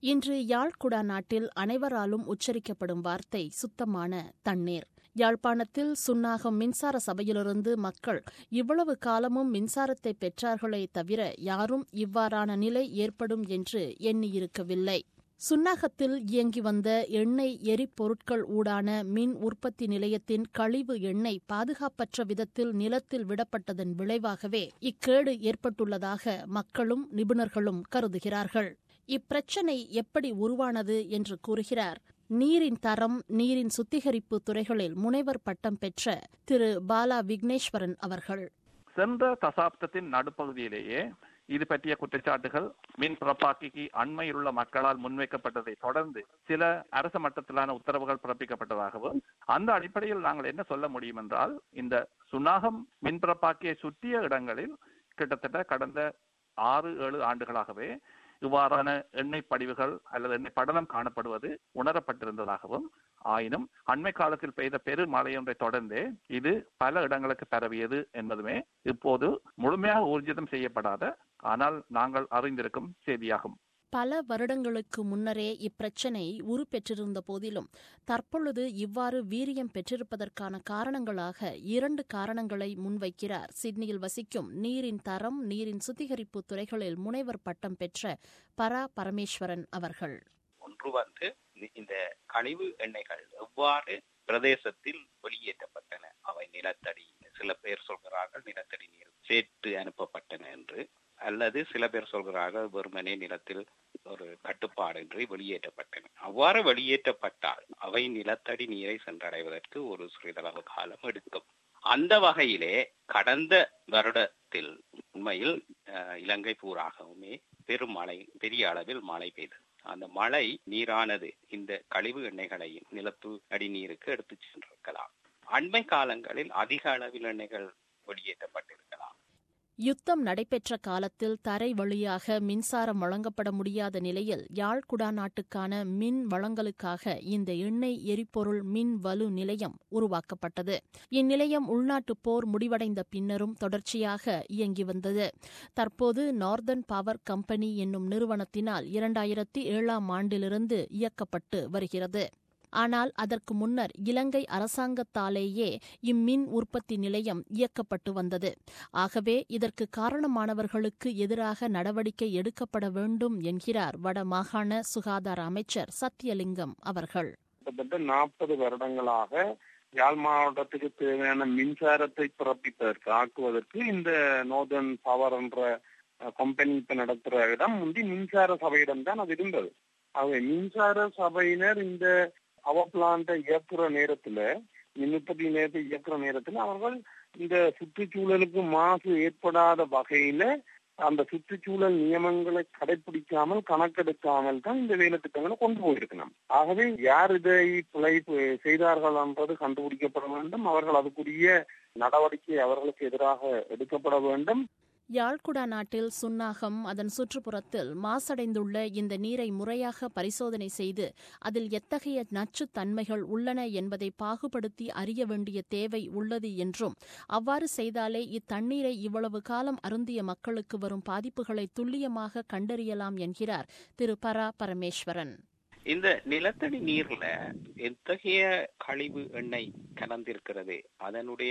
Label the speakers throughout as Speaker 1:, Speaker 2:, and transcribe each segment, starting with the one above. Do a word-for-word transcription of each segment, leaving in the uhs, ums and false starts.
Speaker 1: இன்று யாழ் குடாநாட்டில் அனைவராலும் உச்சரிக்கப்படும் வார்த்தை சுத்தமான தண்ணீர். யாழ்ப்பாணத்தில் சுன்னாகம் மின்சார சபையிலிருந்து மக்கள் இவ்வளவு காலமும் மின்சாரத்தை பெற்றார்களே தவிர யாரும் இவ்வாறான நிலை ஏற்படும் என்று எண்ணியிருக்கவில்லை. சுன்னாகத்தில் இயங்கி வந்த எண்ணெய் எரிபொருட்கள் ஊடான மின் உற்பத்தி நிலையத்தின் கழிவு எண்ணெய் பாதுகாப்பற்ற விதத்தில் நிலத்தில் விடப்பட்டதன் விளைவாகவே இக்கேடு ஏற்பட்டுள்ளதாக மக்களும் நிபுணர்களும் கருதுகிறார்கள். இப்பிரச்சினை எப்படி உருவானது என்று கூறுகிறார் நீரின் தரம், நீரின் சுத்திகரிப்பு துறைகளில் முனைவர் பட்டம் பெற்ற திரு பாலா விக்னேஸ்வரன் அவர்கள்.
Speaker 2: சென்ற தசாப்தத்தின் நடுப்பகுதியிலேயே இது பற்றிய குற்றச்சாட்டுகள் மின் பிறப்பாக்கிக்கு அண்மையிலுள்ள மக்களால் முன்வைக்கப்பட்டதை தொடர்ந்து சில அரச மட்டத்திலான உத்தரவுகள் பிறப்பிக்கப்பட்டதாகவும், அந்த அடிப்படையில் நாங்கள் என்ன சொல்ல முடியும் என்றால், இந்த சுன்னாகம் மின் பிறப்பாக்கியை சுற்றிய இடங்களில் கிட்டத்தட்ட கடந்த ஆறு ஏழு ஆண்டுகளாகவே இவ்வாறான எண்ணெய் படிவுகள் அல்லது எண்ணெய் படலம் காணப்படுவது உணரப்பட்டிருந்ததாகவும், ஆயினும் அண்மை காலத்தில் பெய்த பெரு மழையொன்றை தொடர்ந்தே இது பல இடங்களுக்கு பரவியது என்பதுமே இப்போது முழுமையாக ஊர்ஜிதம் செய்யப்படாத ஆனால் நாங்கள் அறிந்திருக்கும் செய்தியாகும்.
Speaker 1: பல வருடங்களுக்கு முன்னரே இப்பிரச்சினை உருப்பெற்றிருந்த போதிலும் தற்பொழுது இவ்வாறு வீரியம் பெற்றிருப்பதற்கான காரணங்களாக இரண்டு காரணங்களை முன்வைக்கிறார் சிட்னியில் வசிக்கும் நீரின் தரம், நீரின் சுத்திகரிப்பு துறைகளில் முனைவர் பட்டம் பெற்ற பரா பரமேஸ்வரன் அவர்கள்.
Speaker 3: ஒன்று வந்து இந்த கழிவு எண்ணெய்கள் எவ்வாறு பிரதேசத்தில் வெளியேற்றப்பட்டன, அவை நிலத்தடி, சில பேர் சொல்கிறார்கள் நிலத்தடி நீர் சேர்த்து அனுப்பப்பட்டன என்று, அல்லது சில பேர் சொல்கிறார்கள் வெறுமனே நிலத்தில் ஒரு கட்டுப்பாடின்றி வெளியேற்றப்பட்டன. அவ்வாறு வெளியேற்றப்பட்டால் அவை நிலத்தடி நீரை சென்றடைவதற்கு ஒரு சிறிதளவு காலம் எடுக்கும். அந்த வகையிலே கடந்த வருடத்தில் உண்மையில் இலங்கை பூராகவுமே பெரும் மழை, பெரிய அளவில் மழை பெய்தது. அந்த மழை நீரானது இந்த கழிவு எண்ணெய்களையும் நிலத்து அடி நீருக்கு எடுத்து சென்றிருக்கலாம். அண்மை காலங்களில் அதிக அளவில் எண்ணெய்கள் வெளியேற்றப்பட்டிருக்கலாம்.
Speaker 1: யுத்தம் நடைபெற்ற காலத்தில் தரை வழியாக மின்சாரம் வழங்கப்பட முடியாத நிலையில் யாழ் குடாநாட்டுக்கான மின் வழங்கலுக்காக இந்த எண்ணெய் எரிபொருள் மின் வலு நிலையம் உருவாக்கப்பட்டது. இந்நிலையம் உள்நாட்டுப் போர் முடிவடைந்த பின்னரும் தொடர்ச்சியாக இயங்கி வந்தது. தற்போது நார்தர்ன் பவர் கம்பெனி என்னும் நிறுவனத்தினால் இரண்டாயிரத்தி ஏழாம் ஆண்டிலிருந்து இயக்கப்பட்டு வருகிறது. ஆனால் அதற்கு முன்னர் இலங்கை அரசாங்கத்தாலேயே இம்மின் உற்பத்தி நிலையம் இயக்கப்பட்டு வந்தது. ஆகவே இதற்கு காரணமானவர்களுக்கு எதிராக நடவடிக்கை எடுக்கப்பட வேண்டும் என்கிறார் வட மாகாண சுகாதார அமைச்சர் சத்தியலிங்கம் அவர்கள்.
Speaker 4: கிட்டத்தட்ட நாற்பது வருடங்களாக யாழ் மாவட்டத்துக்கு தேவையான மின்சாரத்தை பிறப்பிப்பதற்கு ஆக்குவதற்கு இந்த நார்தர்ன் பவர் என்ற கம்பெனி இப்ப நடத்துற இடம் முந்தி மின்சார சபையிடம் தான் அது இருந்தது. ஆகவே மின்சார சபையினர் இந்த பவர் பிளான்ட்டை இயக்குற நேரத்துல, மின் உற்பத்தி நேரத்தை இயக்குற நேரத்துல அவர்கள் இந்த சுற்றுச்சூழலுக்கு மாசு ஏற்படாத வகையில அந்த சுற்றுச்சூழல் நியமங்களை கடைபிடிக்காமல், கணக்கெடுக்காமல் தான் இந்த வேலை திட்டங்களை கொண்டு போயிருக்கணும். ஆகவே யார் இதை பிழை செய்தார்கள் என்றது கண்டுபிடிக்கப்பட வேண்டும். அவர்கள் அதுக்குரிய நடவடிக்கை அவர்களுக்கு எதிராக எடுக்கப்பட வேண்டும்.
Speaker 1: யாழ்குடா நாட்டில் சுன்னாகம், அதன் சுற்றுப்புறத்தில் மாசடைந்துள்ள இந்த நீரை முறையாக பரிசோதனை செய்து அதில் எத்தகைய நச்சுத் தன்மைகள் உள்ளன என்பதை பாகுபடுத்தி அறிய வேண்டிய தேவை உள்ளது என்றும், அவ்வாறு செய்தாலே இத்தண்ணீரை இவ்வளவு காலம் அருந்திய மக்களுக்கு வரும் பாதிப்புகளை துல்லியமாக கண்டறியலாம் என்கிறார் திரு பரா பரமேஸ்வரன்.
Speaker 3: இந்த நிலத்தடி நீர்ல எத்தகைய கழிவு எண்ணெய் கலந்திருக்கிறது, அதனுடைய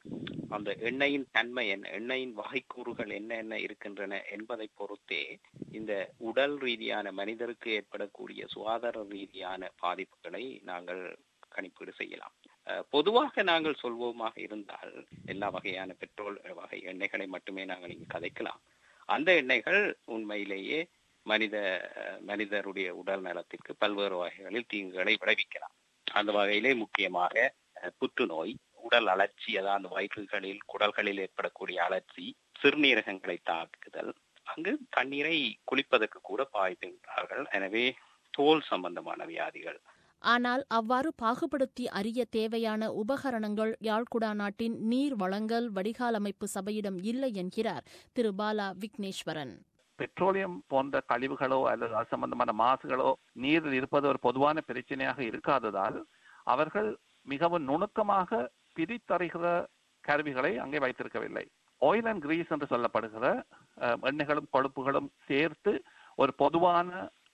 Speaker 3: அந்த எண்ணெயின் தன்மை என்ன, எண்ணெயின் வகைக்கூறுகள் என்ன என்ன இருக்கின்றன என்பதை பொறுத்தே இந்த உடல் ரீதியான மனிதருக்கு ஏற்படக்கூடிய சுகாதார ரீதியான பாதிப்புகளை நாங்கள் கணிப்பீடு செய்யலாம். பொதுவாக நாங்கள் சொல்வோமாக இருந்தால் எல்லா வகையான பெட்ரோல் வகை எண்ணெய்களை மட்டுமே நாங்கள் இங்கு கதைக்கலாம். அந்த எண்ணெய்கள் உண்மையிலேயே மனித மனிதருடைய உடல் நலத்திற்கு பல்வேறு வகைகளில் தீங்குகளை விளைவிக்கலாம். அந்த வகையிலே முக்கியமாக புற்றுநோய், உடல் அழற்சி, அதாவது வயிற்றுகளில் குடல்களில் ஏற்படக்கூடிய அழற்சி, சிறுநீரகங்களை தாக்குதல், அங்கு தண்ணீரை குளிப்பதற்கு கூட பாய்கின்றார்கள். எனவே தோல் சம்பந்தமான வியாதிகள்.
Speaker 1: ஆனால் அவ்வாறு பாகுபடுத்தி அறிய தேவையான உபகரணங்கள் யாழ்குடா நாட்டின் நீர் வழங்கல் வடிகால் அமைப்பு சபையிடம் இல்லை என்கிறார் திரு பாலா விக்னேஸ்வரன்.
Speaker 2: பெட்ரோலியம் போன்ற கழிவுகளோ அல்லது அது சம்பந்தமான மாசுகளோ நீரில் இருப்பது ஒரு பொதுவான பிரச்சனையாக இருக்காததால் அவர்கள் மிகவும் நுணுக்கமாக பிரித்தறிகிற கருவிகளை அங்கே வைத்திருக்கவில்லை. ஆயில் அண்ட் கிரீஸ் என்று சொல்லப்படுகிற எண்ணெய்களும் கொழுப்புகளும் சேர்த்து ஒரு பொதுவான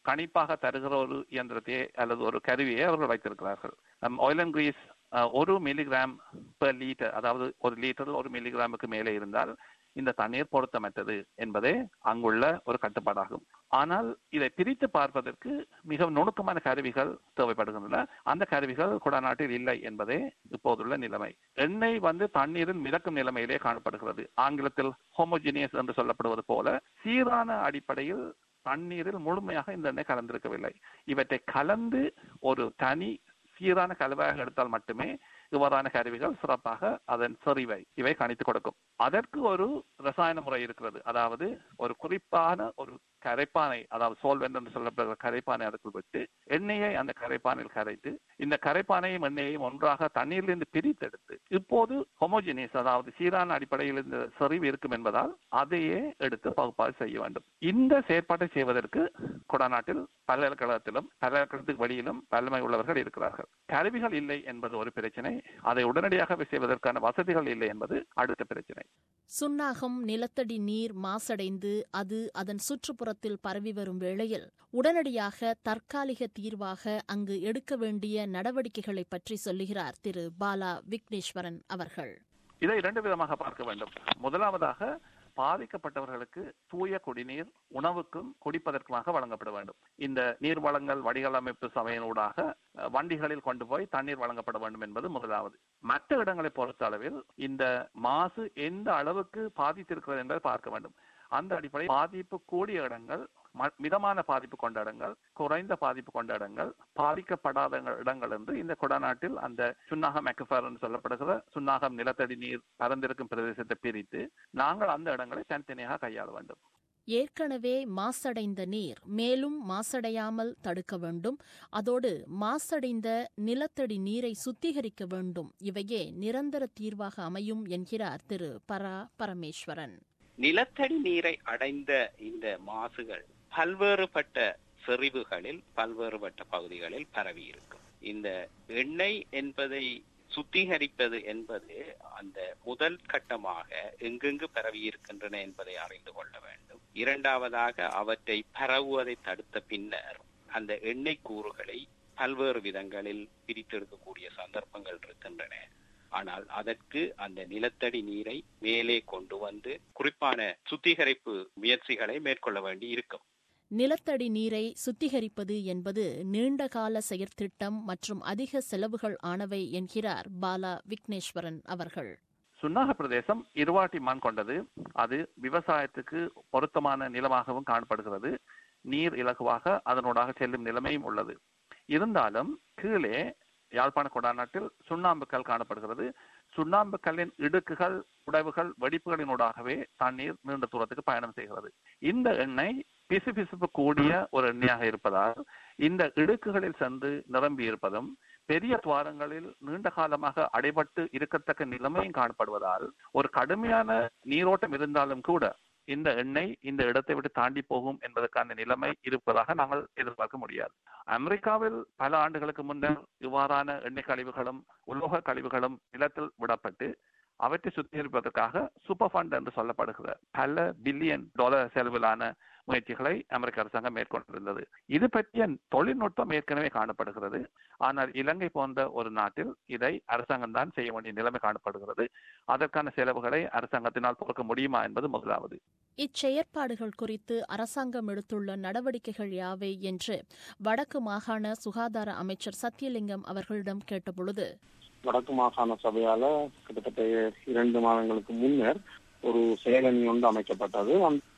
Speaker 2: கணிப்பாக தருகிற ஒரு இயந்திரத்தையே அல்லது ஒரு கருவியை அவர்கள் வைத்திருக்கிறார்கள். ஆயில் அண்ட் கிரீஸ் ஒரு மில்லிகிராம் பெர் லிட்டர், அதாவது ஒரு லிட்டரில் ஒரு மில்லிகிராமுக்கு மேலே இருந்தால் இந்த தண்ணீர் பொருத்தமற்றது என்பதே அங்குள்ள ஒரு கட்டுப்பாடாகும். ஆனால் இதை பிரித்து பார்ப்பதற்கு மிக நுணுக்கமான கருவிகள் தேவைப்படுகின்றன. அந்த கருவிகள் குடாநாட்டில் இல்லை என்பதே இப்போதுள்ள நிலைமை. எண்ணெய் வந்து தண்ணீரில் மிதக்கும் நிலைமையிலே காணப்படுகிறது. ஆங்கிலத்தில் ஹோமோஜினியஸ் என்று சொல்லப்படுவது போல சீரான அடிப்படையில் தண்ணீரில் முழுமையாக இந்த எண்ணெய் கலந்திருக்கவில்லை. இவற்றை கலந்து ஒரு தனி சீரான கலவையாக எடுத்தால் மட்டுமே இவ்வாறான கருவிகள் சிறப்பாக அதன் செறிவை இவை கணித்துக் கொடுக்கும். அதற்கு ஒரு ரசாயன முறை இருக்கிறது. அதாவது ஒரு குறிப்பான ஒரு கரைப்பானை, அதாவது சோல்வெண்ட் என்று சொல்லப்படுகிற கரைப்பானை அதற்குள் விட்டு எண்ணெயை அந்த கரைப்பானில் கரைத்து இந்த கரைப்பானையும் எண்ணெயையும் ஒன்றாக தண்ணீரிலிருந்து பிரித்தெடுத்து இப்போது ஹோமோஜினியஸ், அதாவது சீரான அடிப்படையில் இந்த செறிவு இருக்கும் என்பதால் அதையே எடுத்து பகுப்பாய்வு செய்ய வேண்டும். இந்த செயற்பாட்டை செய்வதற்கு குடாநாட்டில் பல்கலைக்கழகத்திலும் பல்கலைக்கழகத்துக்கு வெளியிலும் வல்லமை உள்ளவர்கள் இருக்கிறார்கள். கருவிகள் இல்லை என்பது ஒரு பிரச்சனை. அதை உடனடியாக செய்வதற்கான வசதிகள் இல்லை என்பது அடுத்த பிரச்சனை.
Speaker 1: சுன்னாகம் நிலத்தடி நீர் மாசடைந்து அது அதன் சுற்றுப்புறத்தில் பரவி வரும் வேளையில் உடனடியாக தற்காலிக தீர்வாக அங்கு எடுக்க வேண்டிய நடவடிக்கைகளை பற்றி சொல்லுகிறார் திரு பாலா விக்னேஸ்வரன் அவர்கள்.
Speaker 2: இதை இரண்டு விதமாக பார்க்க வேண்டும். முதலாவதாக, பாதிக்கப்பட்டவர்களுக்கு தூய குடிநீர் உணவுக்கும் குடிப்பதற்குமாக வழங்கப்பட வேண்டும். இந்த நீர் வழங்கல் வடிகால் அமைப்பு சபையினூடாக வண்டிகளில் கொண்டு போய் தண்ணீர் வழங்கப்பட வேண்டும் என்பது முதலாவது. மற்ற இடங்களை பொறுத்த அளவில் இந்த மாசு எந்த அளவுக்கு பாதித்திருக்கிறது என்பதை பார்க்க வேண்டும். அந்த அடிப்படையில் பாதிப்பு கூடிய இடங்கள், மிதமான பாதிப்பு கொண்ட இடங்கள், குறைந்த பாதிப்பு கொண்ட இடங்கள், பாதிக்கப்படாத இடங்கள் என்று இந்த குடாநாட்டில் அந்த சுன்னாகம் அக்விஃபர் என்று சொல்லப்படுகிற சுன்னாகம் நிலத்தடி நீர் பரந்திருக்கும் பிரதேசத்தை பிரித்து நாங்கள் அந்த இடங்களை தனித்தனியாக கையாள வேண்டும்.
Speaker 1: ஏற்கனவே மாசடைந்த நீர் மேலும் மாசடையாமல் தடுக்க வேண்டும். அதோடு மாசடைந்த நிலத்தடி நீரை சுத்திகரிக்க வேண்டும். இவையே நிரந்தர தீர்வாக அமையும் என்கிறார் திரு பரா பரமேஸ்வரன்.
Speaker 3: நிலத்தடி நீரை அடைந்த இந்த மாசுகள் பல்வேறுபட்ட செறிவுகளில் பல்வேறுபட்ட பகுதிகளில் பரவி இருக்கும். இந்த எண்ணெய் என்பதை சுத்திகரிப்பது என்பது அந்த முதல் கட்டமாக எங்கெங்கு பரவி இருக்கின்றன என்பதை அறிந்து கொள்ள வேண்டும். இரண்டாவதாக, அவற்றை பரவுவதை தடுத்த பின்னர் அந்த எண்ணெய் கூறுகளை பல்வேறு விதங்களில் பிரித்தெடுக்கக்கூடிய சந்தர்ப்பங்கள் இருக்கின்றன. ஆனால் அதற்கு அந்த நிலத்தடி நீரை மேலே கொண்டு வந்து குறிப்பான சுத்திகரிப்பு முயற்சிகளை மேற்கொள்ள வேண்டி இருக்கும்.
Speaker 1: நிலத்தடி நீரை சுத்திகரிப்பது என்பது நீண்டகால செயற்திட்டம் மற்றும் அதிக செலவுகள் ஆனவை என்கிறார் பாலா விக்னேஸ்வரன் அவர்கள்.
Speaker 2: சுன்னாக பிரதேசம் இருவாட்டி மண் கொண்டது. அது விவசாயத்துக்கு பொருத்தமான நிலமாகவும் காணப்படுகிறது. நீர் இலகுவாக அதனூடாக செல்லும் நிலைமையும் உள்ளது. இருந்தாலும் கீழே யாழ்ப்பாண குடாநாட்டில் சுண்ணாம்புக்கல் காணப்படுகிறது. சுண்ணாம்பு கல்லின் இடுக்குகள், உடைவுகள், வெடிப்புகளினூடாகவே தண்ணீர் நீண்ட தூரத்துக்கு பயணம் செய்கிறது. இந்த எண்ணெய் பிசு பிசுப்பு கூடிய ஒரு எண்ணெயாக இருப்பதால் இந்த இடுக்குகளில் சென்று நிரம்பி இருப்பதும் பெரிய துவாரங்களில் நீண்ட காலமாக அடைபட்டு இருக்கத்தக்க நிலைமையும் காணப்படுவதால் ஒரு கடுமையான நீரோட்டம் இருந்தாலும் கூட இந்த எண்ணெய் இந்த இடத்தை விட்டு தாண்டி போகும் என்பதற்கான நிலைமை இருப்பதாக நாங்கள் எதிர்பார்க்க முடியாது. அமெரிக்காவில் பல ஆண்டுகளுக்கு முன்னர் இவ்வாறான எண்ணெய் கழிவுகளும் உலோக கழிவுகளும் நிலத்தில் விடப்பட்டு அவற்றை சுத்திகரிப்பதற்காக சூப்பர் ஃபண்ட் என்று சொல்லப்படுகிற பல பில்லியன் டாலர் செலவிலான முயற்சிகளை அமெரிக்க அரசாங்கம் மேற்கொண்டிருந்தது. இது பற்றிய தொழில்நுட்பம் ஏற்கனவே காணப்படுகிறது. ஆனால் இலங்கை போன்ற ஒரு நாட்டில் இதை அரசாங்கம் தான் செய்ய வேண்டிய நிலைமை காணப்படுகிறது. அதற்கான செலவுகளை அரசாங்கத்தினால் பொறுக்க முடியுமா என்பது முதலாவது.
Speaker 1: இச்செயற்பாடுகள் குறித்து அரசாங்கம் எடுத்துள்ள நடவடிக்கைகள் யாவை என்று வடக்கு மாகாண சுகாதார அமைச்சர் சத்தியலிங்கம் அவர்களிடம் கேட்டபொழுது,
Speaker 4: வடக்கு மாகாண சபையால கிட்டத்தட்ட இரண்டு மாதங்களுக்கு முன்னர் ஒரு செயலணி ஒன்று அமைக்கப்பட்டது.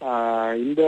Speaker 4: இந்த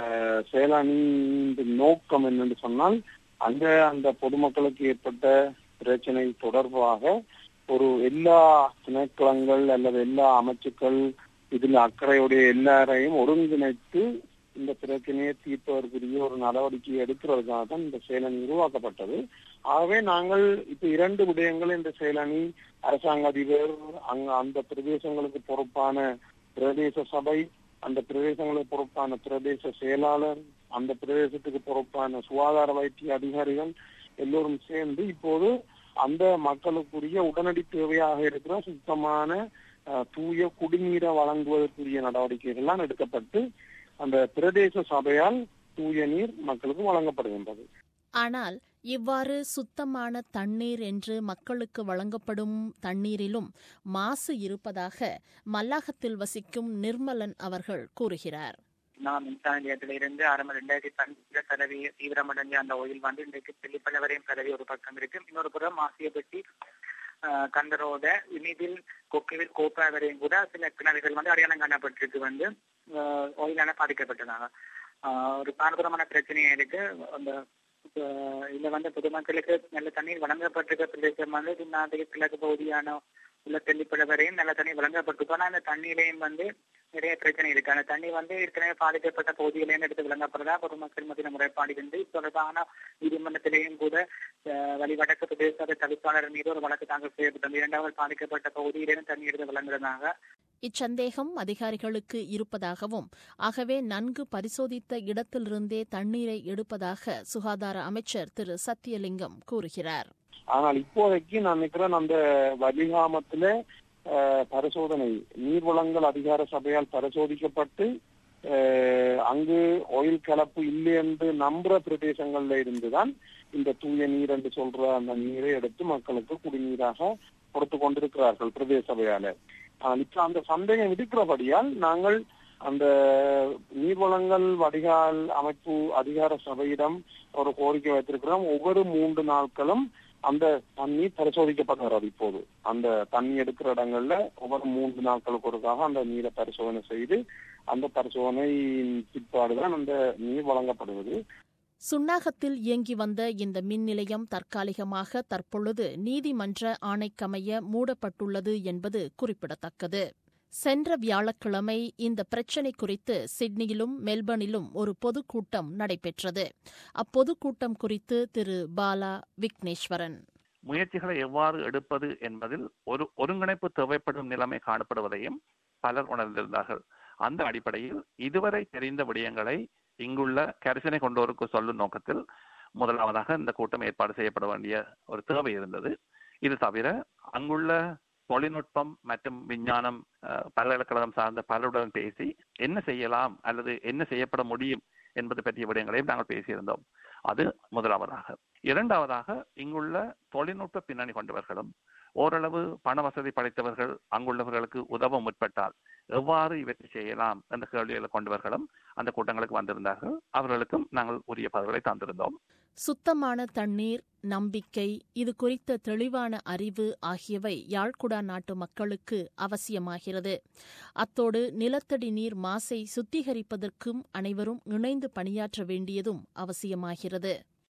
Speaker 4: செயலணியின் நோக்கம் என்னென்று சொன்னால், அங்க அந்த பொதுமக்களுக்கு ஏற்பட்ட பிரச்சனை தொடர்பாக ஒரு எல்லா திணைக்களங்கள் அல்லது எல்லா அமைச்சுக்கள் இதில் அக்கறையுடைய எல்லாரையும் ஒருங்கிணைத்து இந்த பிரச்சனையை தீர்ப்பதற்குரிய ஒரு நடவடிக்கை எடுக்கிறதுக்காக தான் இந்த செயலணி உருவாக்கப்பட்டது. ஆகவே நாங்கள் இப்ப இரண்டு விடயங்கள் இந்த செயலணி, அரசாங்க அதிபர், அங்க அந்த பிரதேசங்களுக்கு பொறுப்பான பிரதேச சபை, அந்த பிரதேசங்களுக்கு பொறுப்பான பிரதேச செயலாளர், அந்த பிரதேசத்துக்கு பொறுப்பான சுகாதார வைத்திய அதிகாரிகள் எல்லோரும் சேர்ந்து இப்போது அந்த மக்களுக்குரிய உடனடி தேவையாக இருக்கிற சுத்தமான தூய குடிநீரை வழங்குவதற்குரிய நடவடிக்கைகள்லாம் எடுக்கப்பட்டு அந்த பிரதேச சபையால் தூய நீர் மக்களுக்கு வழங்கப்படுகின்றது.
Speaker 1: ஆனால் இவ்வாறு சுத்தமான தண்ணீர் என்று மக்களுக்கு வழங்கப்படும் தண்ணீரிலும் மாசு இருப்பதாக மல்லாகத்தில் வசிக்கும் நிர்மலன் அவர்கள் கூறுகிறார்.
Speaker 5: நான் மின்சார நிலையத்திலிருந்து ஆரம்ப ரெண்டாயிரத்தி பன்னெண்டு கதவி தீவிரமடைஞ்ச அந்த ஓயில் வந்து இன்றைக்கு தெளிப்பட வரையும் கதவி ஒரு பக்கம் இருக்கு. இன்னொரு புறம் மாசியப்பட்டி கந்தரோட இனிதில் கொக்குவில் கோப்பா வரையும் கூட சில கிணறுகள் வந்து அடையாளம் காணப்பட்டிருக்கு வந்து ஓயிலான பாதிக்கப்பட்டதாக ஒரு பாரதூரமான பிரச்சனையா இருக்கு. அந்த இதுல வந்து பொதுமக்களுக்கு நல்ல தண்ணீர் வழங்கப்பட்டிருக்க பிரதேசம் வந்து நாட்டுக்கு கிழக்கு பகுதியான உள்ள தெல்லிப்பட வரையும் நல்ல தண்ணீர் வழங்கப்பட்டிருக்கும். ஆனா அந்த தண்ணீரையும் வந்து நிறைய பிரச்சனை இருக்கு. அந்த தண்ணி வந்து ஏற்கனவே பாதிக்கப்பட்ட பகுதியிலேருந்து எடுத்து விளங்கப்படுறதா பொதுமக்கள் மத்தியில் முறைப்பாடு இருந்து தொடர்பான நீதிமன்றத்திலேயும் கூட வழி வடக்கு பிரதேச தவிப்பாளர் மீது ஒரு வழக்கு தாக்கல் செய்யப்பட்டது. இரண்டாவது பாதிக்கப்பட்ட பகுதியிலேருந்து தண்ணி எடுத்து விளங்குறதாக
Speaker 1: இச்சந்தேகம் அதிகாரிகளுக்கு இருப்பதாகவும் ஆகவே நன்கு பரிசோதித்த இடத்திலிருந்தே தண்ணீரை எடுப்பதாக சுகாதார அமைச்சர் திரு சத்தியலிங்கம் கூறுகிறார்.
Speaker 4: ஆனால் இப்போதைக்கு நான் நினைக்கிறேன் அந்த வலிகாமத்தில பரிசோதனை நீர்வளங்கள் அதிகார சபையால் பரிசோதிக்கப்பட்டு அங்கு ஆயில் கலப்பு இல்லை என்று நம்புற பிரதேசங்கள்ல இருந்துதான் இந்த தூய நீர் என்று சொல்ற அந்த நீரை எடுத்து மக்களுக்கு குடிநீராக கொடுத்து கொண்டிருக்கிறார்கள் பிரதேச சபையால. இப்ப அந்த சந்தேகம் இருக்கிறபடியால் நாங்கள் அந்த நீர்வளங்கள் வடிகால் அமைப்பு அதிகார சபையிடம் ஒரு கோரிக்கை வைத்திருக்கிறோம். ஒவ்வொரு மூன்று நாட்களும் அந்த தண்ணி பரிசோதிக்கப்படுகிறது. இப்போது அந்த தண்ணி எடுக்கிற இடங்கள்ல ஒவ்வொரு மூன்று நாட்களுக்கு ஒருக்காக அந்த நீரை பரிசோதனை செய்து அந்த பரிசோதனையின் பிற்பாடுதான் அந்த நீர் வழங்கப்படுவது.
Speaker 1: சுன்னாகத்தில் இயங்கி வந்த இந்த மின் நிலையம் தற்காலிகமாக தற்பொழுது நீதிமன்ற ஆணைக்கமைய மூடப்பட்டுள்ளது என்பது குறிப்பிடத்தக்கது. சென்ற வியாழக்கிழமை இந்த பிரச்சினை குறித்து சிட்னியிலும் மெல்பர்னிலும் ஒரு பொதுக்கூட்டம் நடைபெற்றது. அப்பொதுக்கூட்டம் குறித்து திரு பாலா விக்னேஸ்வரன்.
Speaker 2: முயற்சிகளை எவ்வாறு எடுப்பது என்பதில் ஒரு ஒருங்கிணைப்பு தேவைப்படும் நிலைமை காணப்படுவதையும் பலர் உணர்ந்திருந்தார்கள். அந்த அடிப்படையில் இதுவரை தெரிந்த விடயங்களை இங்குள்ள கரிசனை கொண்டோருக்கு சொல்லும் நோக்கத்தில் முதலாவதாக இந்த கூட்டம் ஏற்பாடு செய்யப்பட வேண்டிய ஒரு தேவை இருந்தது. இது தவிர அங்குள்ள தொழில்நுட்பம் மற்றும் விஞ்ஞானம் பல்கலைக்கழகம் சார்ந்த பலருடன் பேசி என்ன செய்யலாம் அல்லது என்ன செய்யப்பட முடியும் என்பது பற்றிய விடயங்களையும் நாங்கள் பேசியிருந்தோம். அது முதலாவதாக. இரண்டாவதாக இங்குள்ள தொழில்நுட்ப பின்னணி கொண்டவர்களும் ஓரளவு பண வசதி படைத்தவர்கள் அங்குள்ளவர்களுக்கு உதவ முற்பட்டால் எவ்வாறு இவற்றை செய்யலாம் என்ற கேள்விகளை கொண்டவர்களும் அந்த கூட்டங்களுக்கு வந்திருந்தார்கள். அவர்களுக்கும் நாங்கள் உரிய பதில்களை தந்திருந்தோம்.
Speaker 1: சுத்தமான தண்ணீர், நம்பிக்கை, இது குறித்த தெளிவான அறிவு ஆகியவை யாழ்குடா நாட்டு மக்களுக்கு அவசியமாகிறது. அத்தோடு நிலத்தடி நீர் மாசை சுத்திகரிப்பதற்கும் அனைவரும் இணைந்து பணியாற்ற வேண்டியதும் அவசியமாகிறது.